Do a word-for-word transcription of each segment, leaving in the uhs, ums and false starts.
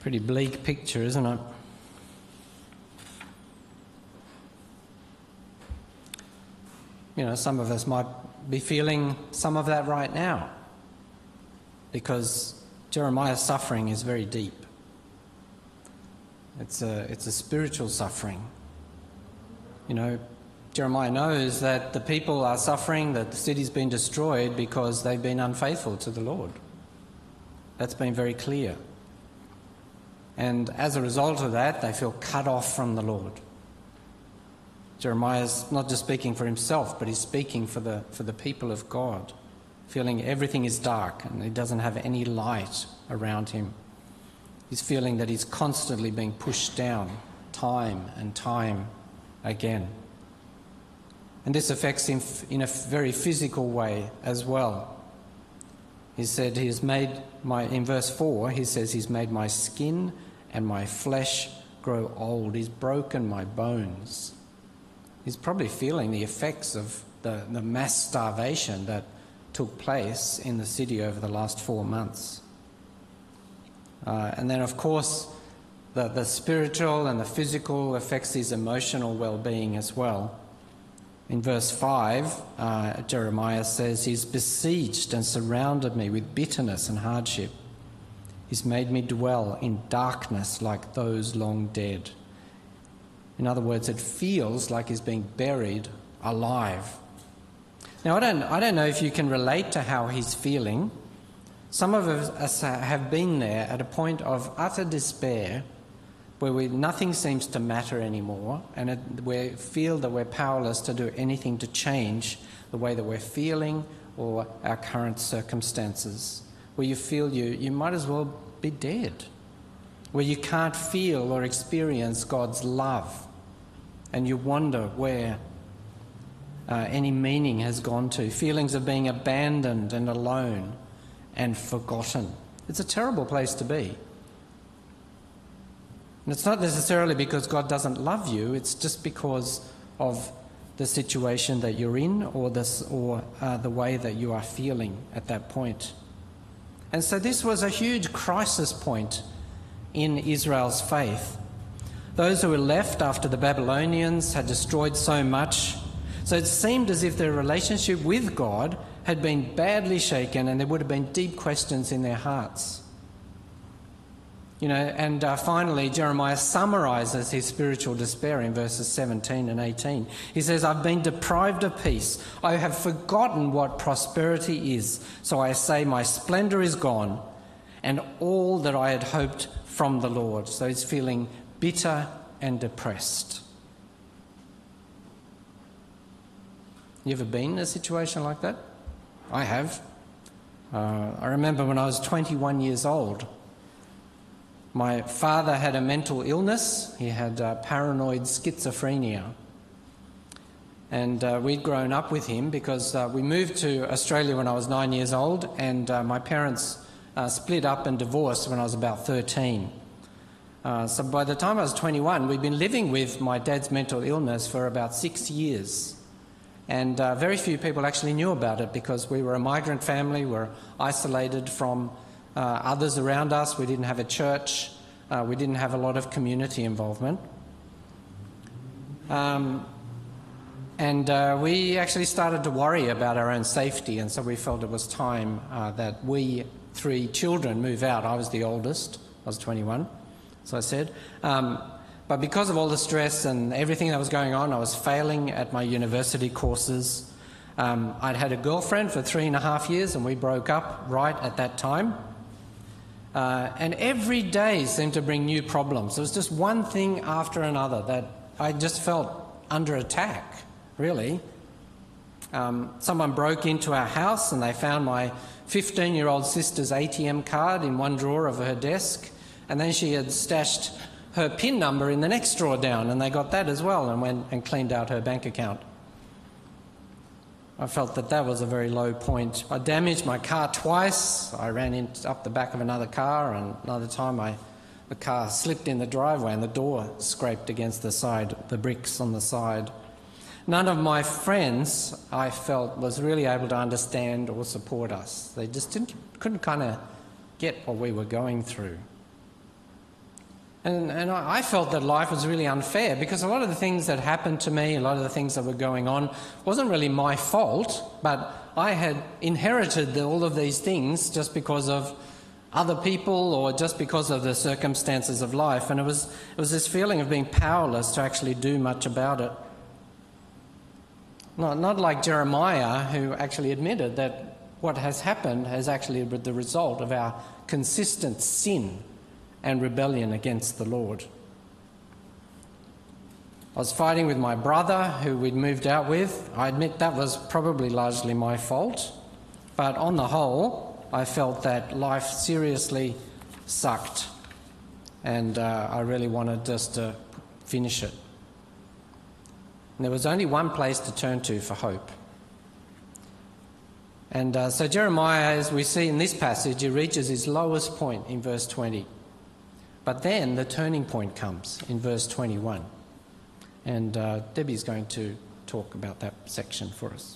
Pretty bleak picture, isn't it? You know, some of us might be feeling some of that right now, because Jeremiah's suffering is very deep. It's a, it's a spiritual suffering. You know, Jeremiah knows that the people are suffering, that the city's been destroyed because they've been unfaithful to the Lord. That's been very clear. And as a result of that, they feel cut off from the Lord. Jeremiah's not just speaking for himself, but he's speaking for the, for the people of God, feeling everything is dark and he doesn't have any light around him. He's feeling that he's constantly being pushed down time and time again. And this affects him in a very physical way as well. He said he has made my, in verse four, he says he's made my skin and my flesh grow old. He's broken my bones. He's probably feeling the effects of the, the mass starvation that took place in the city over the last four months. Uh, and then, of course, the, the spiritual and the physical affects his emotional well-being as well. In verse five, uh, Jeremiah says, he's besieged and surrounded me with bitterness and hardship. He's made me dwell in darkness like those long dead. In other words, it feels like he's being buried alive. Now, I don't, I don't know if you can relate to how he's feeling. Some of us have been there at a point of utter despair where we, nothing seems to matter anymore, and it, we feel that we're powerless to do anything to change the way that we're feeling or our current circumstances, where you feel you, you might as well be dead, where you can't feel or experience God's love, and you wonder where uh, any meaning has gone to, feelings of being abandoned and alone and forgotten. It's a terrible place to be. And it's not necessarily because God doesn't love you, it's just because of the situation that you're in or, this, or uh, the way that you are feeling at that point. And so this was a huge crisis point in Israel's faith. Those who were left after the Babylonians had destroyed so much, so it seemed as if their relationship with God had been badly shaken and there would have been deep questions in their hearts. You know, and uh, finally Jeremiah summarises his spiritual despair in verses seventeen and eighteen. He says, I've been deprived of peace. I have forgotten what prosperity is. So I say my splendour is gone and all that I had hoped from the Lord. So he's feeling bitter and depressed. You ever been in a situation like that? I have. Uh, I remember when I was twenty-one years old, my father had a mental illness. He had uh, paranoid schizophrenia. And uh, we'd grown up with him because uh, we moved to Australia when I was nine years old, and uh, my parents uh, split up and divorced when I was about thirteen. Uh, so by the time I was twenty-one, we'd been living with my dad's mental illness for about six years. And uh, very few people actually knew about it because we were a migrant family, we were isolated from uh, others around us, we didn't have a church, uh, we didn't have a lot of community involvement. Um, and uh, we actually started to worry about our own safety, and so we felt it was time uh, that we three children move out. I was the oldest, I was twenty-one, as I said. Um, But because of all the stress and everything that was going on, I was failing at my university courses. Um, I'd had a girlfriend for three and a half years and we broke up right at that time. Uh, and every day seemed to bring new problems. There was just one thing after another that I just felt under attack, really. Um, someone broke into our house and they found my fifteen-year-old sister's A T M card in one drawer of her desk, and then she had stashed her PIN number in the next drawer down, and they got that as well and went and cleaned out her bank account. I felt that that was a very low point. I damaged my car twice. I ran in, up the back of another car, and another time I, the car slipped in the driveway and the door scraped against the side, the bricks on the side. None of my friends, I felt, was really able to understand or support us. They just didn't, couldn't kind of get what we were going through. And, and I felt that life was really unfair because a lot of the things that happened to me, a lot of the things that were going on, wasn't really my fault, but I had inherited the, all of these things just because of other people or just because of the circumstances of life. And it was, it was this feeling of being powerless to actually do much about it. Not, not like Jeremiah, who actually admitted that what has happened has actually been the result of our consistent sin and rebellion against the Lord. I was fighting with my brother, who we'd moved out with. I admit that was probably largely my fault, but on the whole, I felt that life seriously sucked, and uh, I really wanted just to finish it. And there was only one place to turn to for hope. And uh, so Jeremiah, as we see in this passage, he reaches his lowest point in verse twenty. But then the turning point comes in verse twenty-one. And uh, Debbie's going to talk about that section for us.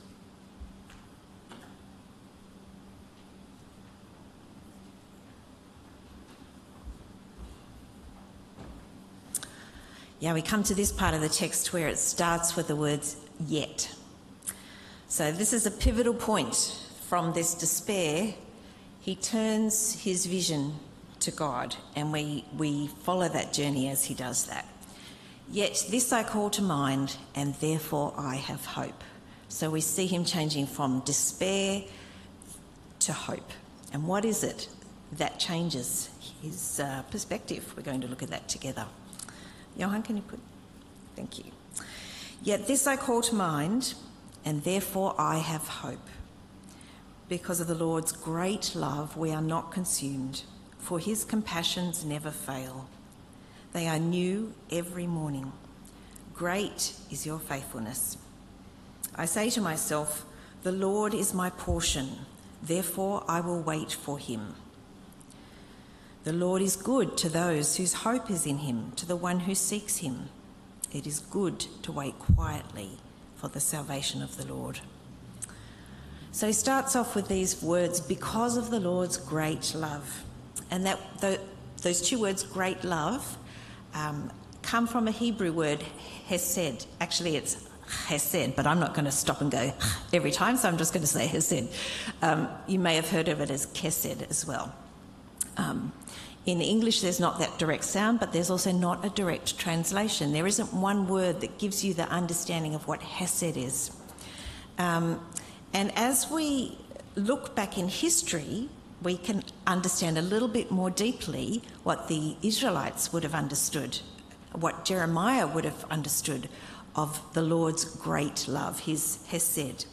Yeah, we come to this part of the text where it starts with the words yet. So this is a pivotal point. From this despair, he turns his vision to God, and we, we follow that journey as he does that. Yet this I call to mind, and therefore I have hope. So we see him changing from despair to hope. And what is it that changes his uh, perspective? We're going to look at that together. Johan, can you put... Thank you. Yet this I call to mind, and therefore I have hope. Because of the Lord's great love, we are not consumed, for his compassions never fail. They are new every morning. Great is your faithfulness. I say to myself, the Lord is my portion, therefore I will wait for him. The Lord is good to those whose hope is in him, to the one who seeks him. It is good to wait quietly for the salvation of the Lord. So he starts off with these words, because of the Lord's great love. And that the, those two words, great love, um, come from a Hebrew word, hesed. Actually, it's hesed, but I'm not going to stop and go every time, so I'm just going to say hesed. Um, you may have heard of it as kesed as well. Um, in English, there's not that direct sound, but there's also not a direct translation. There isn't one word that gives you the understanding of what hesed is. Um, and as we look back in history, we can understand a little bit more deeply what the Israelites would have understood, what Jeremiah would have understood of the Lord's great love, his hesed.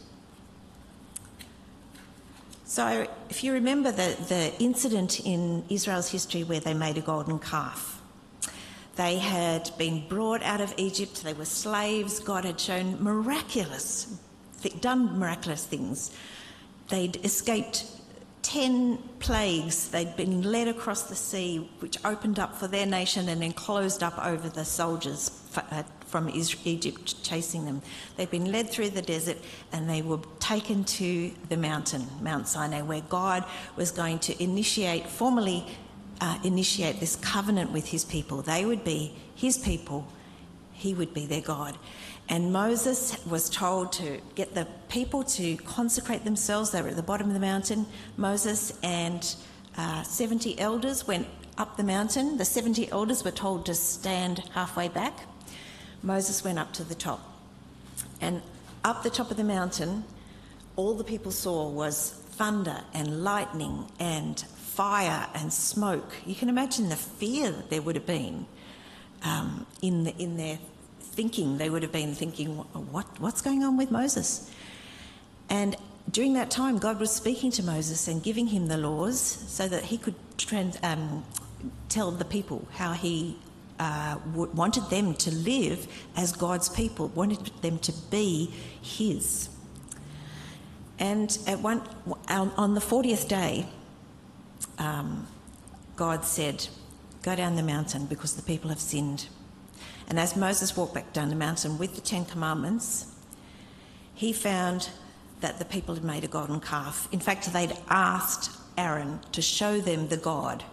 So if you remember the, the incident in Israel's history where they made a golden calf, they had been brought out of Egypt, they were slaves, God had shown miraculous, done miraculous things. They'd escaped ten plagues, they'd been led across the sea, which opened up for their nation and then closed up over the soldiers from Egypt chasing them. They'd been led through the desert and they were taken to the mountain, Mount Sinai, where God was going to initiate, formally uh, initiate this covenant with his people. They would be his people, he would be their God. And Moses was told to get the people to consecrate themselves. They were at the bottom of the mountain. Moses and uh, seventy elders went up the mountain. The seventy elders were told to stand halfway back. Moses went up to the top. And up the top of the mountain, all the people saw was thunder and lightning and fire and smoke. You can imagine the fear that there would have been um, in, the, in their thinking. They would have been thinking, what, what's going on with Moses? And during that time, God was speaking to Moses and giving him the laws so that he could trans, um, tell the people how he uh, w- wanted them to live as God's people, wanted them to be his. And at one, on the fortieth day, um, God said, go down the mountain because the people have sinned. And as Moses walked back down the mountain with the Ten Commandments, he found that the people had made a golden calf. In fact, they'd asked Aaron to show them the God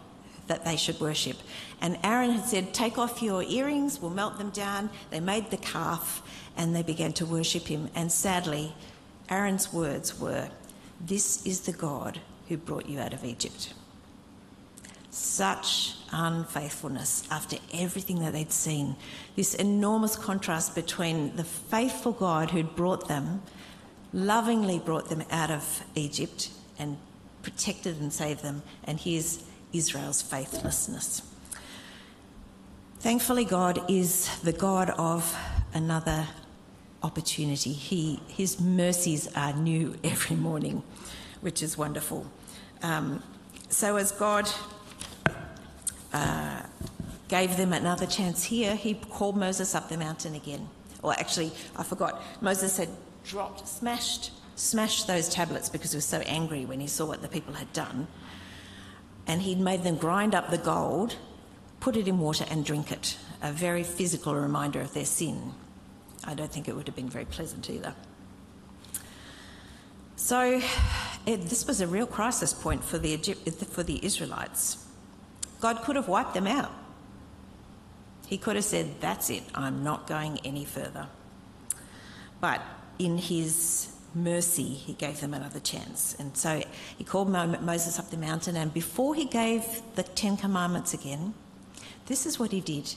that they should worship. And Aaron had said, take off your earrings, we'll melt them down. They made the calf and they began to worship him. And sadly, Aaron's words were, "This is the God who brought you out of Egypt." Such unfaithfulness after everything that they'd seen. This enormous contrast between the faithful God who'd brought them, lovingly brought them out of Egypt and protected and saved them, and here's Israel's faithlessness. Thankfully, God is the God of another opportunity. He, his mercies are new every morning, which is wonderful. Um, so as God uh, gave them another chance here, he called Moses up the mountain again. Or actually, I forgot, Moses had dropped, smashed, smashed those tablets because he was so angry when he saw what the people had done. And he'd made them grind up the gold, put it in water and drink it. A very physical reminder of their sin. I don't think it would have been very pleasant either. So it, this was a real crisis point for the, Egypt, for the Israelites. God could have wiped them out. He could have said, that's it, I'm not going any further. But in his mercy, he gave them another chance. And so he called Mo- Moses up the mountain, and before he gave the Ten Commandments again, this is what he did.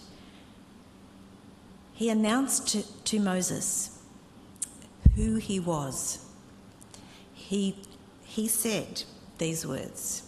He announced to, to Moses who he was. He, he said these words.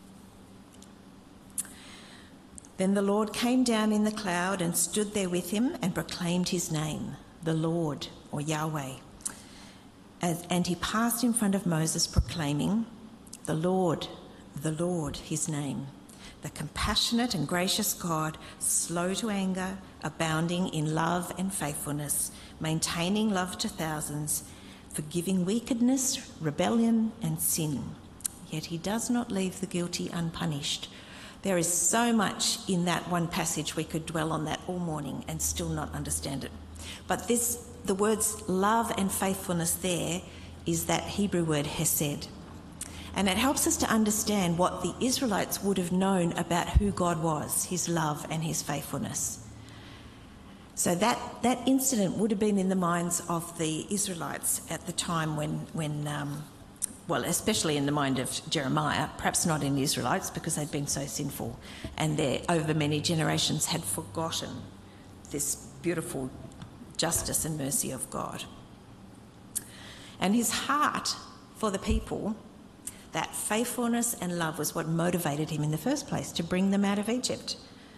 Then the Lord came down in the cloud and stood there with him and proclaimed his name, the Lord, or Yahweh. And, and he passed in front of Moses proclaiming, the Lord, the Lord, his name, the compassionate and gracious God, slow to anger, abounding in love and faithfulness, maintaining love to thousands, forgiving wickedness, rebellion and sin. Yet he does not leave the guilty unpunished. There is so much in that one passage we could dwell on that all morning and still not understand it. But this, the words love and faithfulness there is that Hebrew word hesed. And it helps us to understand what the Israelites would have known about who God was, his love and his faithfulness. So that, that incident would have been in the minds of the Israelites at the time when, when um, well, especially in the mind of Jeremiah, perhaps not in the Israelites because they'd been so sinful and they, over many generations, had forgotten this beautiful justice and mercy of God. And his heart for the people, that faithfulness and love was what motivated him in the first place to bring them out of Egypt.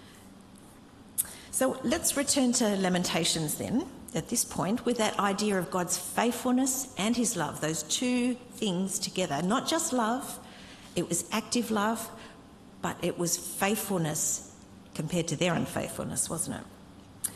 So let's return to Lamentations then, at this point, with that idea of God's faithfulness and his love, those two things together. Not just love, it was active love, but it was faithfulness compared to their unfaithfulness, wasn't it?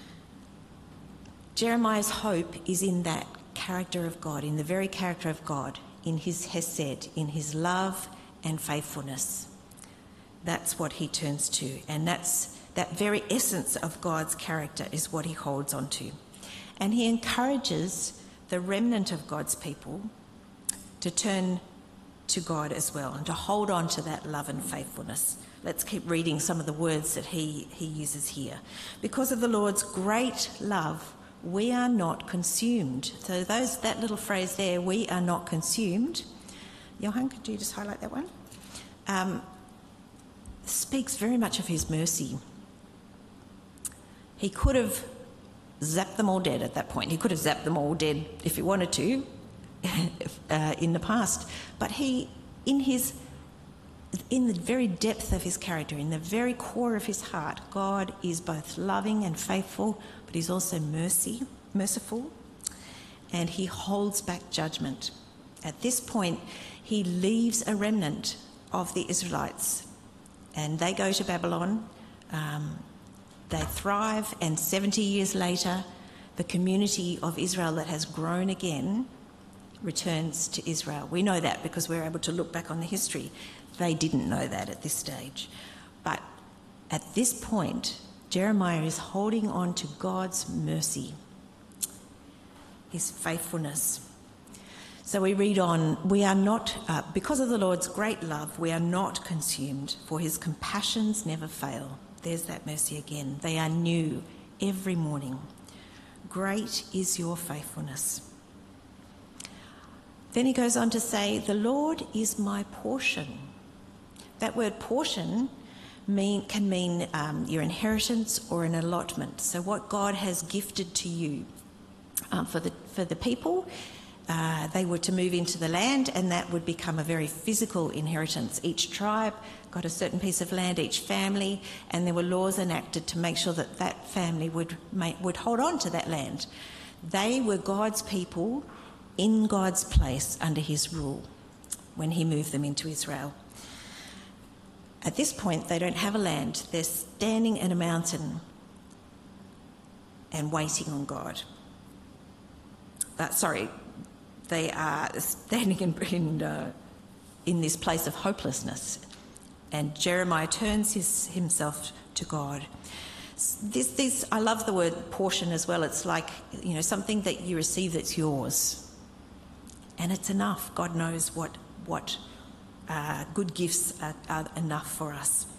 Jeremiah's hope is in that character of God, in the very character of God, in his hesed, in his love and faithfulness. That's what he turns to, and that's that very essence of God's character is what he holds on to. And he encourages the remnant of God's people to turn to God as well and to hold on to that love and faithfulness. Let's keep reading some of the words that he, he uses here. Because of the Lord's great love, we are not consumed. So those that little phrase there, we are not consumed. Johan, could you just highlight that one? Um, speaks very much of his mercy. He could have zapped them all dead at that point. He could have zapped them all dead if he wanted to uh, in the past. But he, in his, in the very depth of his character, in the very core of his heart, God is both loving and faithful, but he's also mercy, merciful, and he holds back judgment. At this point, he leaves a remnant of the Israelites, and they go to Babylon. Um, They thrive, and seventy years later, the community of Israel that has grown again returns to Israel. We know that because we're able to look back on the history. They didn't know that at this stage. But at this point, Jeremiah is holding on to God's mercy, his faithfulness. So we read on, we are not, uh, because of the Lord's great love, we are not consumed, for his compassions never fail. There's that mercy again. They are new every morning. Great is your faithfulness. Then he goes on to say, the Lord is my portion. That word portion mean, can mean um, your inheritance or an allotment. So what God has gifted to you. Um, for the for the people, uh, they were to move into the land, and that would become a very physical inheritance. Each tribe got a certain piece of land, each family, and there were laws enacted to make sure that that family would make, would hold on to that land. They were God's people in God's place under his rule when he moved them into Israel. At this point, they don't have a land. They're standing in a mountain and waiting on God. Uh, sorry, they are standing in in, uh, in this place of hopelessness, and Jeremiah turns his, himself to God. This, this, I love the word portion as well. It's like, you know, something that you receive that's yours, and it's enough. God knows what what uh, good gifts are, are enough for us.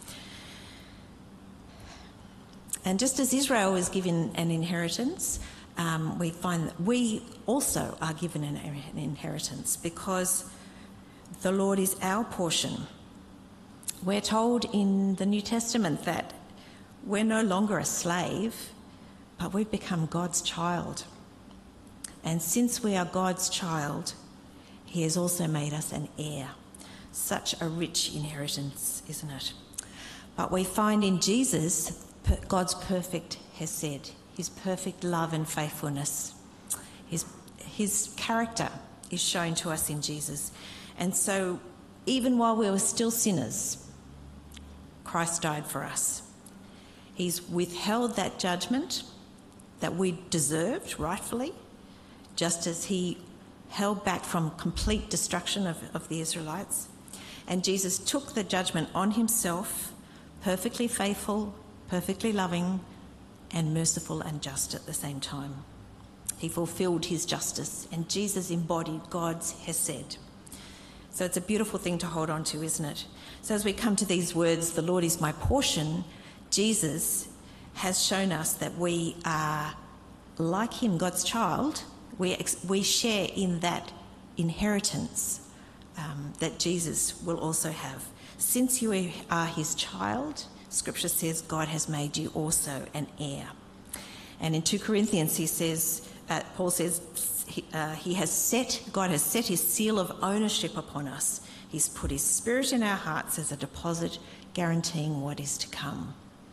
And just as Israel was given an inheritance, Um, we find that we also are given an, an inheritance because the Lord is our portion. We're told in the New Testament that we're no longer a slave, but we've become God's child. And since we are God's child, he has also made us an heir. Such a rich inheritance, isn't it? But we find in Jesus God's perfect hesed, his perfect love and faithfulness. His, his character is shown to us in Jesus. And so even while we were still sinners, Christ died for us. He's withheld that judgment that we deserved rightfully, just as he held back from complete destruction of, of the Israelites. And Jesus took the judgment on himself, perfectly faithful, perfectly loving, and merciful and just at the same time. He fulfilled his justice, and Jesus embodied God's hesed. So it's a beautiful thing to hold on to, isn't it? So as we come to these words, the Lord is my portion, Jesus has shown us that we are like him, God's child. We, ex- we share in that inheritance um, that Jesus will also have. Since you are his child, Scripture says God has made you also an heir. And in two Corinthians, he says, uh, Paul says, he, uh, he has set, God has set his seal of ownership upon us. He's put his spirit in our hearts as a deposit, guaranteeing what is to come.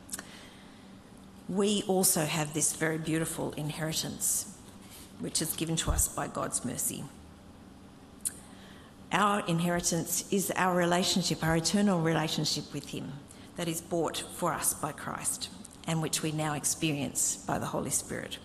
We also have this very beautiful inheritance, which is given to us by God's mercy. Our inheritance is our relationship, our eternal relationship with him, that is bought for us by Christ and which we now experience by the Holy Spirit.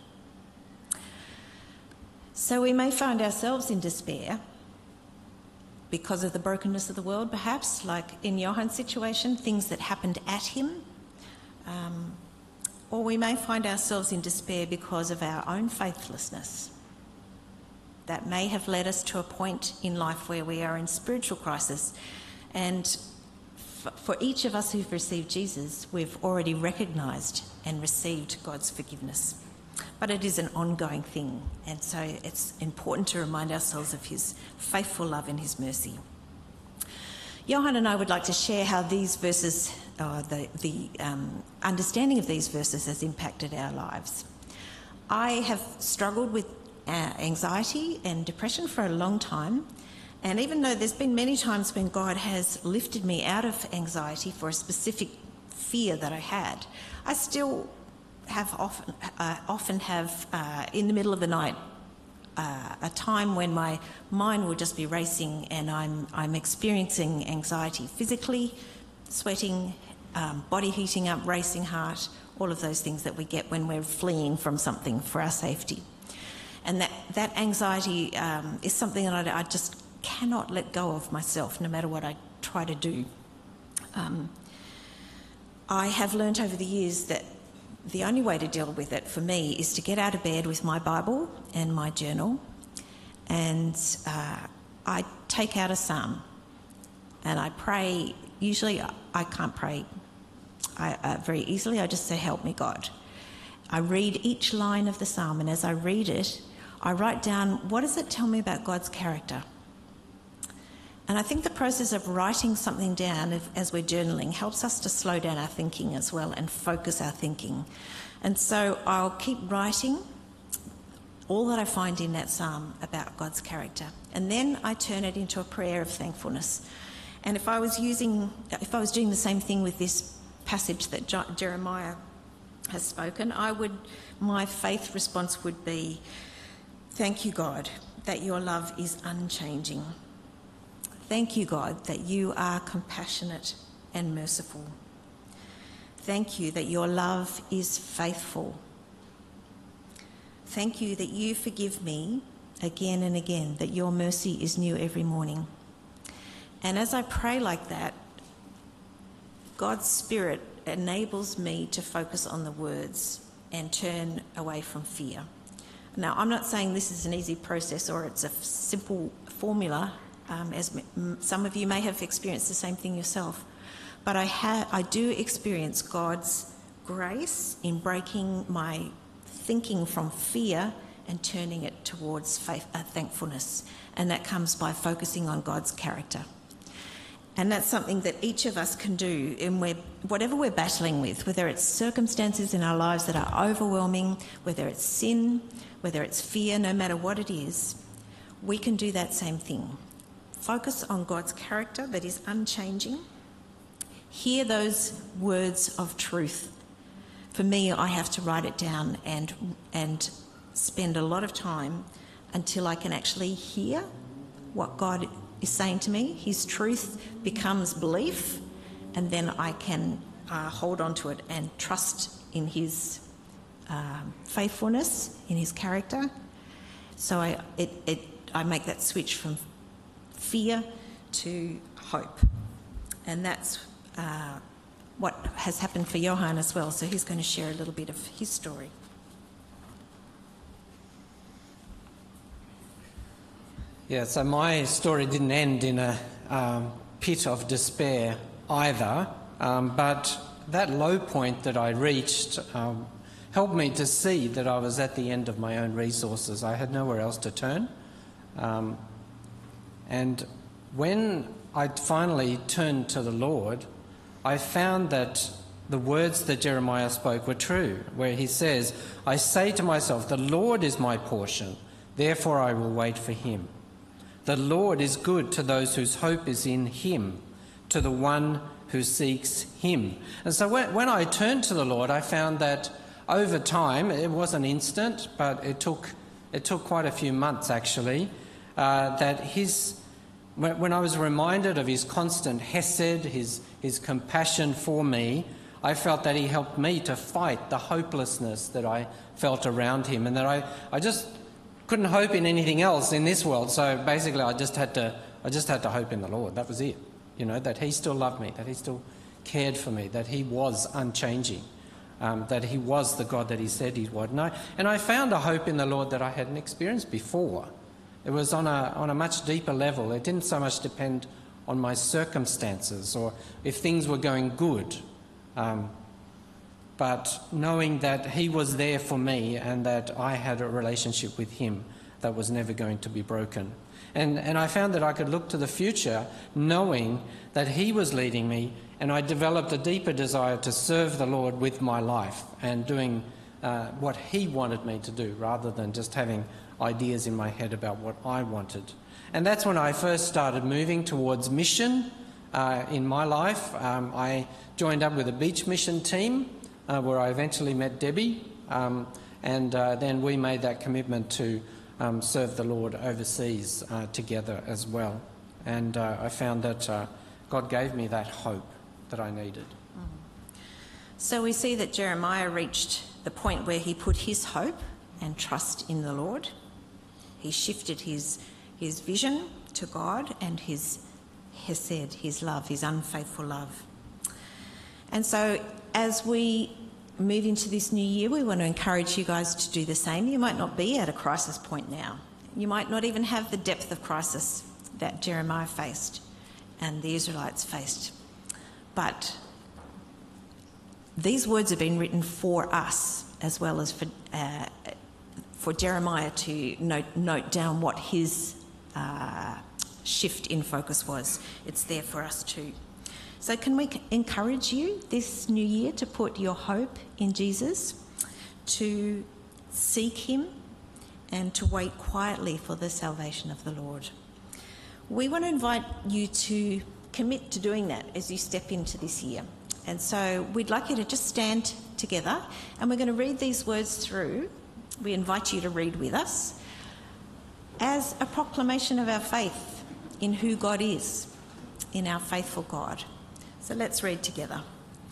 So we may find ourselves in despair because of the brokenness of the world, perhaps, like in Johan's situation, things that happened at him. Um, or we may find ourselves in despair because of our own faithlessness. That may have led us to a point in life where we are in spiritual crisis. And for each of us who've received Jesus, we've already recognised and received God's forgiveness. But it is an ongoing thing, and so it's important to remind ourselves of his faithful love and his mercy. Johan and I would like to share how these verses, uh, the, the um, understanding of these verses has impacted our lives. I have struggled with uh, anxiety and depression for a long time. And even though there's been many times when God has lifted me out of anxiety for a specific fear that I had, I still have often, uh, often have uh, in the middle of the night uh, a time when my mind will just be racing and I'm I'm experiencing anxiety physically, sweating, um, body heating up, racing heart, all of those things that we get when we're fleeing from something for our safety. And that, that anxiety um, is something that I, I just cannot let go of myself, no matter what I try to do. Um, I have learnt over the years that the only way to deal with it for me is to get out of bed with my Bible and my journal and uh, I take out a psalm and I pray. Usually I can't pray I, uh, very easily. I just say, help me, God. I read each line of the psalm, and as I read it, I write down, what does it tell me about God's character? And I think the process of writing something down if, as we're journaling helps us to slow down our thinking as well and focus our thinking. And so I'll keep writing all that I find in that psalm about God's character. And then I turn it into a prayer of thankfulness. And if I was using, if I was doing the same thing with this passage that Jo- Jeremiah has spoken, I would, my faith response would be, thank you, God, that your love is unchanging. Thank you, God, that you are compassionate and merciful. Thank you that your love is faithful. Thank you that you forgive me again and again, that your mercy is new every morning. And as I pray like that, God's Spirit enables me to focus on the words and turn away from fear. Now, I'm not saying this is an easy process or it's a simple formula, um, as m- some of you may have experienced the same thing yourself, but I, ha- I do experience God's grace in breaking my thinking from fear and turning it towards faith, uh, thankfulness, and that comes by focusing on God's character. And that's something that each of us can do in where, whatever we're battling with, whether it's circumstances in our lives that are overwhelming, whether it's sin, whether it's fear, no matter what it is, we can do that same thing. Focus on God's character that is unchanging. Hear those words of truth. For me, I have to write it down and, and spend a lot of time until I can actually hear what God is saying to me. His truth becomes belief, and then I can uh, hold on to it and trust in his uh, faithfulness, in his character. So I, it, it, I make that switch from fear to hope. And that's uh, what has happened for Johan as well. So he's going to share a little bit of his story. Yeah, so my story didn't end in a um, pit of despair either, um, but that low point that I reached um, helped me to see that I was at the end of my own resources. I had nowhere else to turn. Um, and when I finally turned to the Lord, I found that the words that Jeremiah spoke were true, where he says, I say to myself, the Lord is my portion, therefore I will wait for him. The Lord is good to those whose hope is in him, to the one who seeks him. And so when, when I turned to the Lord, I found that over time, it wasn't instant, but it took it took quite a few months actually, uh, that his, when, when I was reminded of his constant hesed, his, his compassion for me, I felt that he helped me to fight the hopelessness that I felt around him, and that I, I just couldn't hope in anything else in this world. So basically I just had to I just had to hope in the Lord. That was it. You know, that he still loved me, that he still cared for me, that he was unchanging, um, that he was the God that he said he would. And I, and I found a hope in the Lord that I hadn't experienced before. It was on a on a much deeper level. It didn't so much depend on my circumstances or if things were going good. Um, but knowing that he was there for me and that I had a relationship with him that was never going to be broken. And, and I found that I could look to the future knowing that he was leading me, and I developed a deeper desire to serve the Lord with my life and doing uh, what he wanted me to do rather than just having ideas in my head about what I wanted. And that's when I first started moving towards mission uh, in my life. Um, I joined up with a beach mission team uh, where I eventually met Debbie, um, and uh, then we made that commitment to um, serve the Lord overseas uh, together as well. And uh, I found that uh, God gave me that hope that I needed. So we see that Jeremiah reached the point where he put his hope and trust in the Lord. He shifted his, his vision to God and his hesed, his love, his unfaithful love. And so as we move into this new year, we want to encourage you guys to do the same. You might not be at a crisis point now. You might not even have the depth of crisis that Jeremiah faced and the Israelites faced. But these words have been written for us as well as for uh, for Jeremiah to note, note down what his uh, shift in focus was. It's there for us too. So can we encourage you this new year to put your hope in Jesus, to seek him, and to wait quietly for the salvation of the Lord? We want to invite you to commit to doing that as you step into this year. And so we'd like you to just stand together, and we're going to read these words through. We invite you to read with us as a proclamation of our faith in who God is, in our faithful God. So let's read together.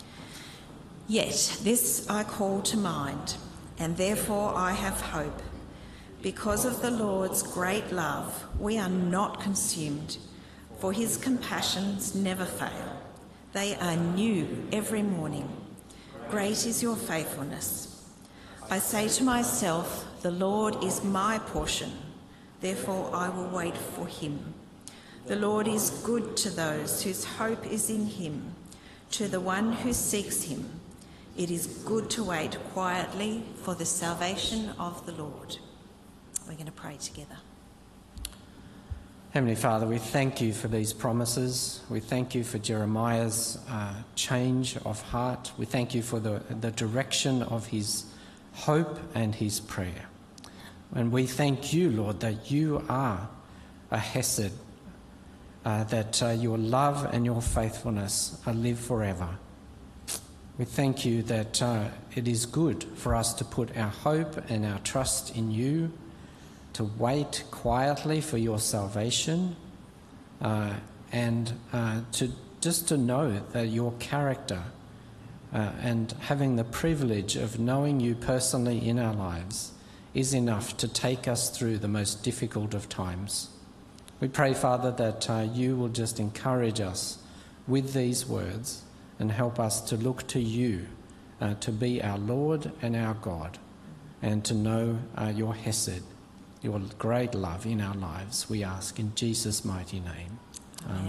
Yet this I call to mind, and therefore I have hope. Because of the Lord's great love, we are not consumed, for his compassions never fail. They are new every morning. Great is your faithfulness. I say to myself, the Lord is my portion, therefore I will wait for him. The Lord is good to those whose hope is in him, to the one who seeks him. It is good to wait quietly for the salvation of the Lord. We're going to pray together. Heavenly Father, we thank you for these promises. We thank you for Jeremiah's uh, change of heart. We thank you for the, the direction of his hope and his prayer. And we thank you, Lord, that you are a hesed, uh, that uh, your love and your faithfulness are live forever. We thank you that uh, it is good for us to put our hope and our trust in you, to wait quietly for your salvation, uh, and uh, to just to know that your character uh, and having the privilege of knowing you personally in our lives is enough to take us through the most difficult of times. We pray, Father, that uh, you will just encourage us with these words and help us to look to you uh, to be our Lord and our God, and to know uh, your hesed, your great love in our lives, we ask in Jesus' mighty name. Amen.